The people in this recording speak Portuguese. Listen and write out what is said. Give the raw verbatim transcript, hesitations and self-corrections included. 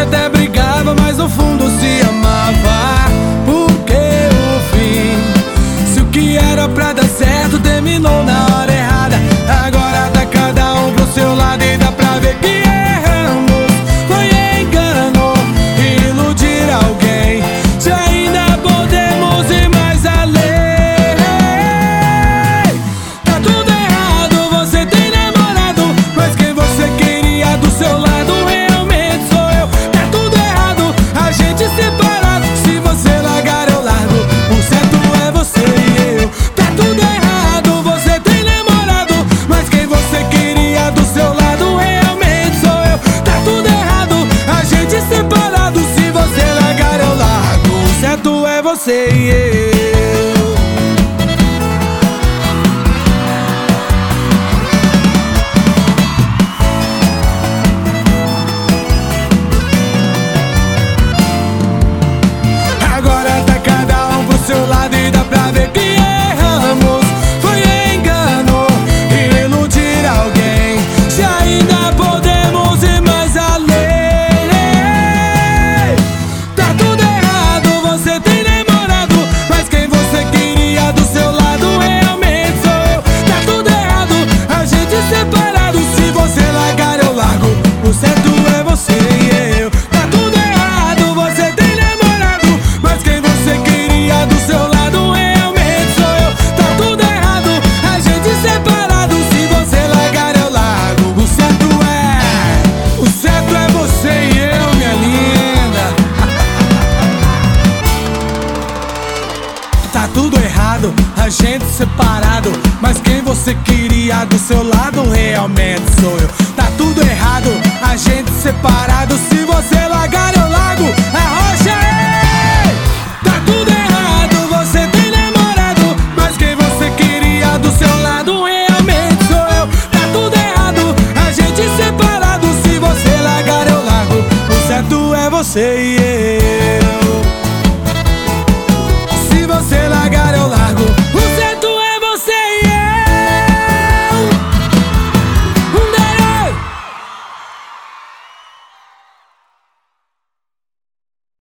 até brigava, mas no fundo se amava. Por que o fim? Se o que era pra dar certo terminou na hora errada. Agora tá cada um pro seu lado e dá pra ver que erramos. Foi engano e iludir alguém. Se ainda podemos ir mais além. Tá tudo errado, você tem namorado, mas quem você queria do seu lado realmente sou eu. Tá tudo errado, a gente separado. Se você largar eu largo, o certo é você e eu. Tá tudo errado, você tem namorado, mas quem você queria do seu lado realmente sou eu. Tá tudo errado, a gente separado. Se você largar eu largo, o certo é você e eu. Agora tá cada um pro seu lado e dá pra ver que erramos. Foi engano e iludir alguém. Se ainda podemos ir mais além. Tá tudo errado, você tem namorado, mas quem você queria do seu lado realmente sou eu. Tá tudo errado, a gente separado. Se você largar eu largo, o certo é você e eu. Tá tudo errado, você tem namorado, mas quem você queria do seu lado realmente sou eu. Tá tudo errado, a gente separado. Se você largar eu largo, o certo é, o certo é você e eu, minha linda. Tá tudo errado, a gente separado, mas quem você queria do seu lado realmente sou eu. Tá tudo errado, a gente separado. Se você largar eu largo, arrocha ei! Tá tudo errado, você tem namorado, mas quem você queria do seu lado realmente sou eu. Tá tudo errado, a gente separado. Se você largar eu largo, o certo é você e eu.